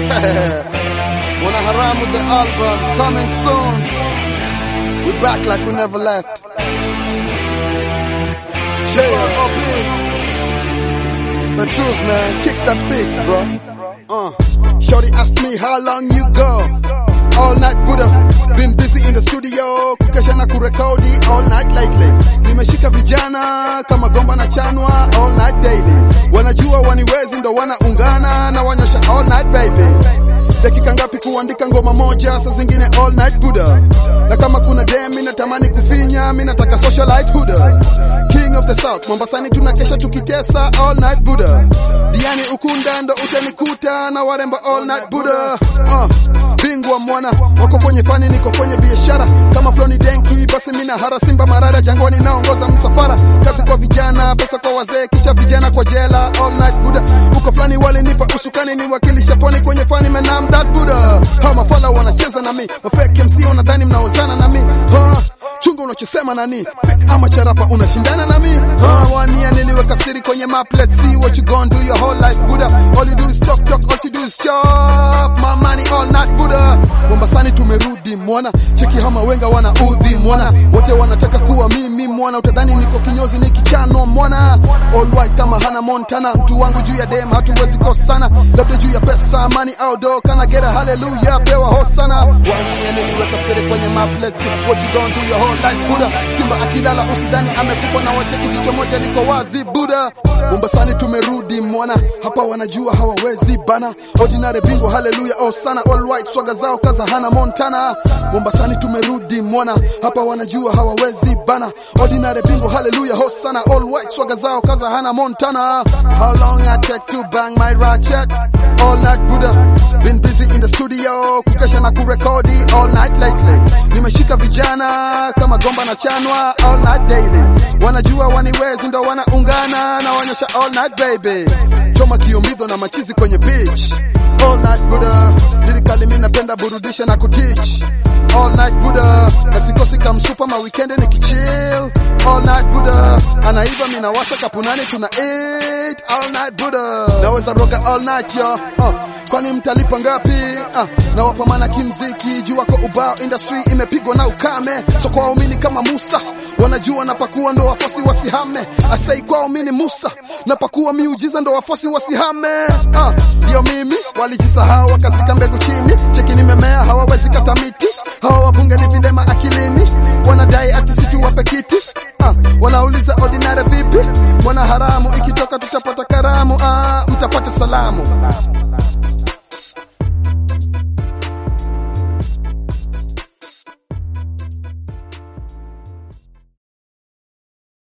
Mwana Haram with the album coming soon. We back like we never left. Yeah, up here. The truth, man, kick that beat, bro. Shorty asked me how long you go. All night Buddha, been busy in the studio, kukesha na kurekodi all night lately. Nimeshika vijana kama gomba na chanwa all night daily. Wanajua waniwezi ndo wanaungana na wanyosha all night baby. Dakika ngapi kuandika ngoma moja, saa zingine all night Buddha. Na kama kuna dem minatamani kufinya, minataka socialite Buddha. King of the South, Mombasani tunakesha tukitesa all night Buddha. Diani Ukunda ndo utanikuta na waremba all night Buddha. Bingwa mwana, wako kwenye fani niko kwenye biashara. Kama Floni Denki, basi mina hara Simba Marara jangwani naongoza msafara. Kazi kwa vijana, pesa kwa wazee, kisha vijana kwa jela all night Buddha. Uko flani walinipa usukani ni wakilisha pwani kwenye fani menam that Buddha. Hawa mafala wanacheza na mi, mafake MC wanadhani mnaozana na mi. Chunga unachosema nani, fake ama charapa unashindana na mi. Wania niliweka siri kwenye map, let's see what you gon' do your whole life Buddha. All you do is talk, all you do is chop my money all night Buddha. Mombasani tumerudi mwana, cheki hama wenga wana udhi mwana. Wote wanataka kuwa mimi mwana, utadhani niko kinyozi nikichano mwana. All white kama Hannah Montana, mtu wangu juu ya dem hatuwezi kosana. Labda juu ya pesa, money out door, kana get a hallelujah, pewa hosana. Wania niliweka siri kwenye map, let's see what you gon' do your whole life Buddha. Simba akilala usidhani amekufa na wacheki jicho moja liko wazi Buddha. Mombasani tumerudi mwana, hapa wanajua hawawezi bana. Ordinary bingwa hallelujah oh sana, all white swaga zao kaza Hannah Montana. Mombasani tumerudi mwana, hapa wanajua hawawezi bana. Ordinary bingwa hallelujah oh sana, all white swaga zao kaza Hannah Montana. How long I take to bang my ratchet? All night Buddha, been busy in the studio, kukesha na kurekodi all night lately. Nimeshika vijana kama gomba na chanwa all night daily. Wanajua waniwezi ndo wanaungana na wanyosha all night baby. Choma kiombido na machizi kwenye beach all night Buddha. Lirikali mimi napenda burudisha na kuteach all night Buddha. Na sikosi kamsupa ma weekend nikichill all night Buddha. Anaiva mimi nawasha kapunani tuna eat all night Buddha. Naweza roga all night yo. Kwani mtalipa ngapi? Na wapa mana kimziki juu wako ubao, industry imepigwa na ukame. So kwa waumini kama Musa, wanajua napakua ndo wafosi wasihame. Asai kwa waumini Musa, napakua miujiza ndo wafosi wasihame. Yo mimi walijisahau wakazika mbegu chini. Cheki nimemea hawawezi kata miti. Hawa wabunge ni vilema akilini, wanadai ati situ wape kiti. Wanauliza ordinary vipi? Mwana haramu ikitoka tutapata karamu. Mtapata salamu.